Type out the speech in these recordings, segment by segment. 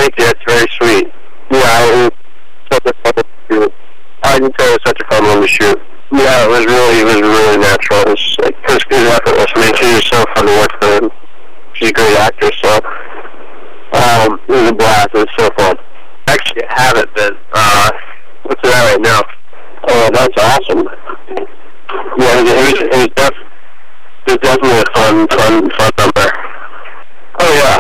Thank you. That's very sweet. Yeah, it was such a fun shoot. I can tell it was such a fun one to shoot. Yeah, it was really natural. It was like, it was effortless. I mean, she was so fun to work with. She's a great actress, so it was a blast. It was so fun. Actually, I haven't been. What's it at right now? Oh, that's awesome. Yeah, it was definitely a fun number. Oh yeah.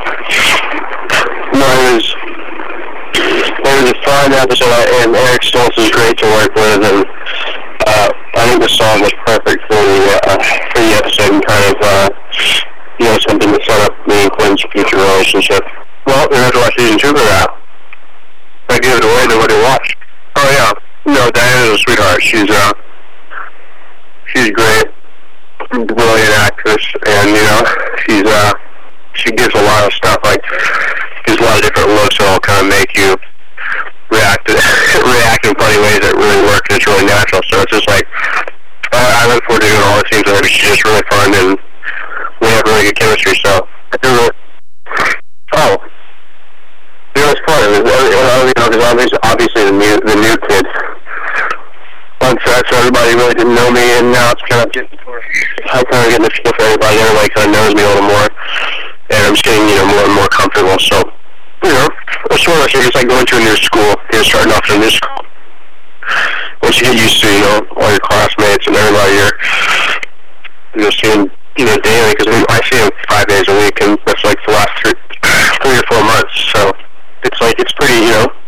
No, it was a fun episode, and Eric Stoltz is great to work with, and I think the song was perfect for the episode, and kind of something to set up me and Quinn's future relationship. Well, we have to watch season 2 for that. I give it away, nobody watched. Oh yeah. No, Diana's a sweetheart. She's great, brilliant actress, and she gives a lot of stuff, like there's a lot of different looks that all kind of make you react in funny ways that really work, and it's really natural. So it's just like I look forward to doing all the scenes with her. She's just really fun, and we have really good chemistry. So it's fun. Because obviously the new kid. Once so everybody really didn't know me, and now it's kind of getting the feel for everybody. Everybody kind of knows me a little more, and I'm just getting more and more comfortable. So it's sort of it's like going to a new school. You're starting off in a new school. Once you get used to all your classmates and everybody you're seeing daily, because I see them 5 days a week, and that's like the last 3 or 4 months. So it's like it's pretty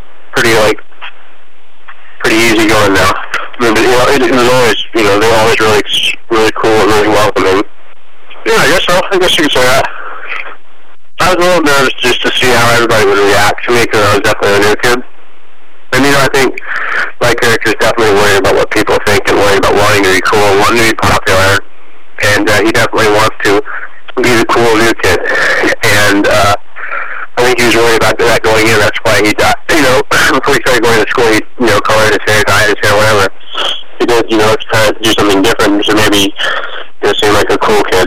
pretty easy going now. I mean, it was always, they're always really cool and really welcoming. Yeah, I guess so. I guess you could say that. I was a little nervous just to see how everybody would react to me, because I was definitely a new kid. And, I think my character's definitely worried about what people think, and worried about wanting to be cool, wanting to be popular. And he definitely wants to be the cool new kid. And I think he was worried about that going in. That's why he died. Before he started going to school, he, colored his hair, dyed his hair, whatever. He did, to kind of do something different, to maybe, seem like a cool kid,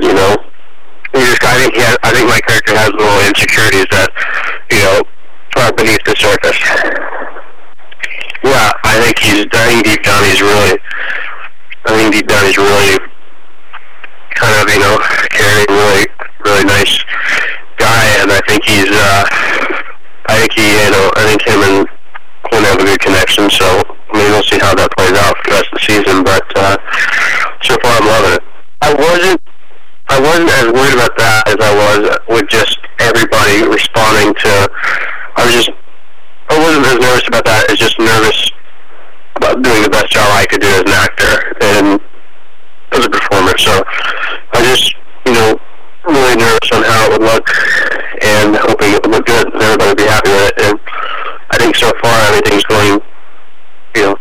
I think my character has little insecurities that, are beneath the surface. Yeah, I think deep down he's really kind of, caring, really nice guy, and I think I think him and Quinn have a good connection, so we'll see how that plays out for the rest of the season, but so far I'm loving it. I wasn't as worried about that as I was with just everybody responding to, I wasn't as nervous about that as just nervous about doing the best job I could do as an actor and as a performer, so I just, really nervous on how it would look and hoping it would look good and everybody would be happy with it, and I think so far everything's going good.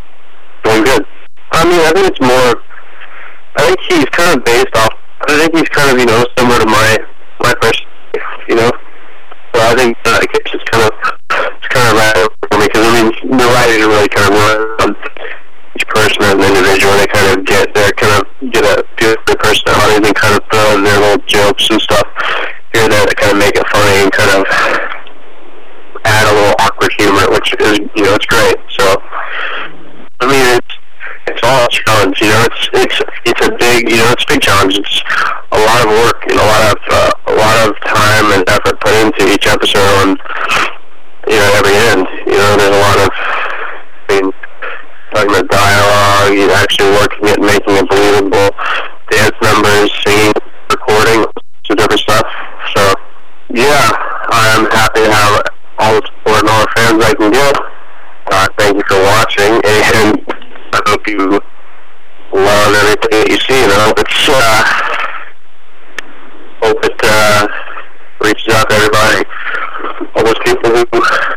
I think it's more, I think he's kind of based off, similar to my person, so I think it's kind of right for me, because the writers are really kind of run each person as an individual, and they kind of get a feel for the personality, and then kind of throw in their little jokes and stuff here and there that kind of make it funny and kind of add a little awkward humor, which is, it's great. So, it's all a challenge, it's a big, it's a big challenge. It's a lot of work and a lot of time and effort put into each episode on, every end. There's a lot of, talking about dialogue, actually working at making it believable, dance numbers, singing, recording, some different stuff. So, yeah, I'm happy to have all the support and all the fans I can get. Thank you for watching, and I hope you love everything that you see, and I hope it reaches out to everybody, all those people who